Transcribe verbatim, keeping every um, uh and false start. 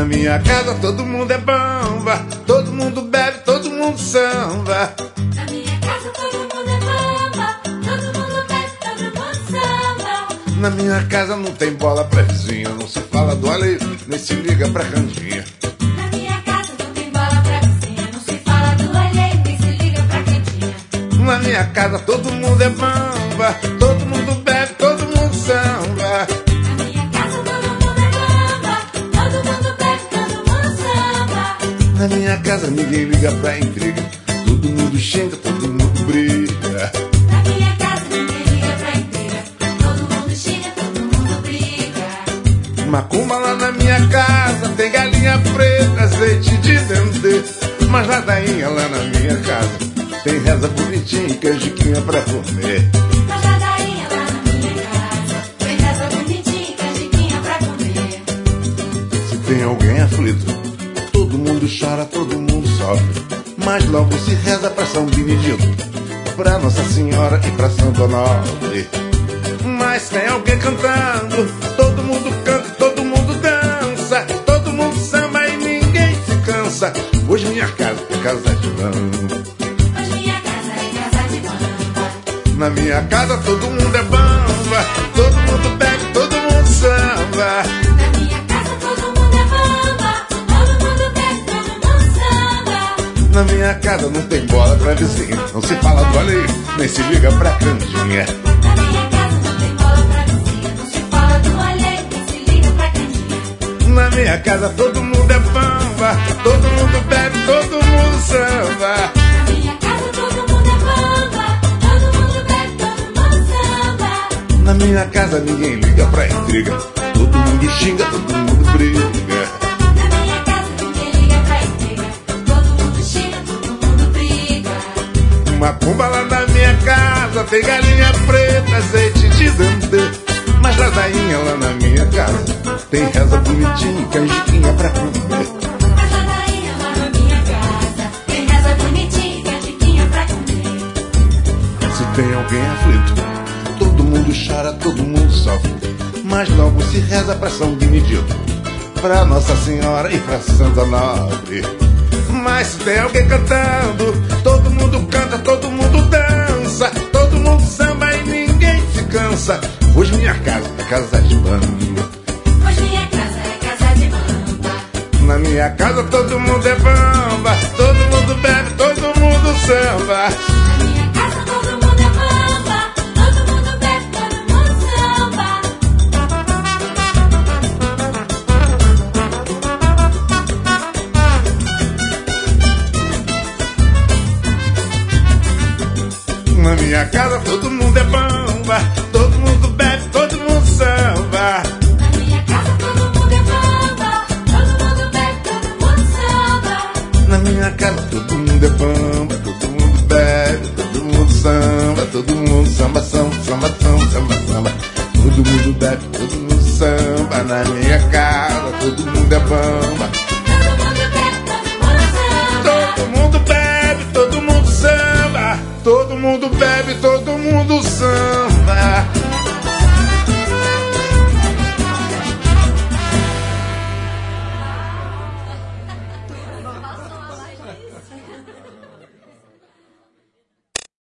minha casa todo mundo é bamba, todo mundo bebe, todo mundo samba. Na minha casa todo mundo é bamba, todo mundo bebe, todo mundo samba. Na minha casa não tem bola pra vizinha, não se fala do alheio, nem se liga pra canjinha. Na minha casa não tem bola pra vizinha, não se fala do alheio, nem se liga pra cantinha. Na minha casa todo mundo é bamba, todo mundo bebe, todo mundo samba. Na minha casa todo mundo é bamba, todo mundo bebe, todo mundo samba. Na minha casa ninguém liga pra intriga, todo mundo xinga, todo mundo briga. Na minha casa ninguém liga pra intriga, todo mundo xinga, todo mundo briga. Macumba lá na minha casa, tem galinha preta, azeite de dendê. Mas ladainha lá na minha casa, tem reza bonitinha e canjiquinha pra comer. Mas ladainha lá na minha casa, tem reza bonitinha e canjiquinha pra comer. Se tem alguém aflito, todo mundo chora, todo mundo sofre. Mas logo se reza pra São Benedito, pra Nossa Senhora e pra Santo Onofre. Mas tem alguém cantando, todo mundo canta, todo mundo dança, todo mundo samba e ninguém se cansa. Hoje minha casa é casa de bamba. Hoje minha casa é casa de bamba. Na minha casa todo mundo é bamba, todo mundo bebe, todo mundo samba. Na minha casa todo mundo é bamba, todo mundo bebe, todo mundo samba. Na minha casa não tem bola pra vizinha, não se fala do alheio, nem se liga pra canjinha. Na minha casa não tem bola pra vizinha, não se fala do alheio, nem se liga pra cantinha. Na minha casa todo mundo é bamba, todo mundo bebe, todo mundo samba. Na minha casa todo mundo é bamba, todo mundo bebe, todo mundo samba. Na minha casa ninguém liga pra intriga, todo mundo xinga, todo mundo briga. Na minha casa ninguém liga pra intriga, todo mundo xinga, todo mundo briga. Macumba lá na minha casa, tem galinha preta, azeite de dendê. Mas ladainha lá na minha casa, tem reza bonitinha e canjiquinha pra comer. Mas ladainha lá na minha casa, tem reza bonitinha e canjiquinha pra comer. Se tem alguém aflito, todo mundo chora, todo mundo sofre. Mas logo se reza pra São Benedito, pra Nossa Senhora e pra Santo Onofre. Mas se tem alguém cantando, todo mundo canta, todo mundo dança, todo mundo samba e ninguém se cansa. Hoje minha casa é casa de bamba. Hoje minha casa é casa de bamba. Na minha casa todo mundo é bamba, todo mundo bebe, todo mundo samba. Na minha casa todo mundo é bamba, todo mundo bebe, todo mundo samba. Na minha casa todo mundo é bamba, todo mundo bebe, todo mundo samba. Na minha casa todo mundo é bamba, todo mundo bebe, todo mundo samba. Na minha casa todo mundo é bamba, todo mundo bebe, todo mundo samba, todo mundo samba, samba, samba, samba, samba, samba. Todo mundo bebe, todo mundo samba. Na minha casa todo mundo é bamba, Todo mundo bebe, todo mundo samba. todo mundo bebe, todo mundo samba. Todo mundo bebe, todo